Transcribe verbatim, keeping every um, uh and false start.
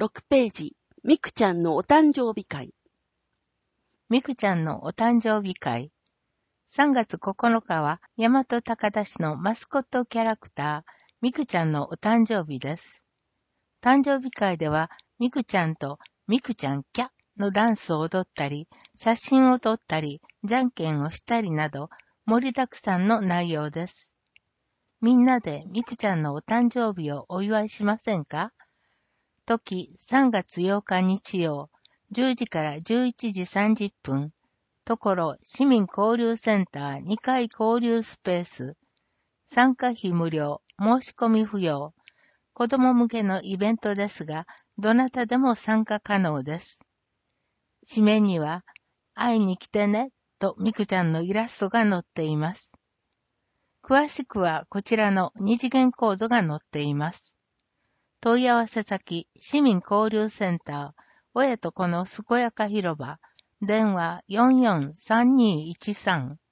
ろくページ、みくちゃんのお誕生日会。 みくちゃんのお誕生日会。さんがつここのかは、大和高田市のマスコットキャラクター、みくちゃんのお誕生日です。誕生日会では、みくちゃんとみくちゃんキャのダンスを踊ったり、写真を撮ったり、じゃんけんをしたりなど、盛りだくさんの内容です。みんなでみくちゃんのお誕生日をお祝いしませんか？時さんがつようか日曜、じゅうじからじゅういちじさんじゅっぷん、ところ市民交流センターにかい交流スペース、参加費無料、申し込み不要、子供向けのイベントですが、どなたでも参加可能です。紙面には、会いに来てね、とみくちゃんのイラストが載っています。詳しくはこちらの二次元コードが載っています。問い合わせ先、市民交流センター、親と子の健やか広場、電話よんよんさんにいちさん。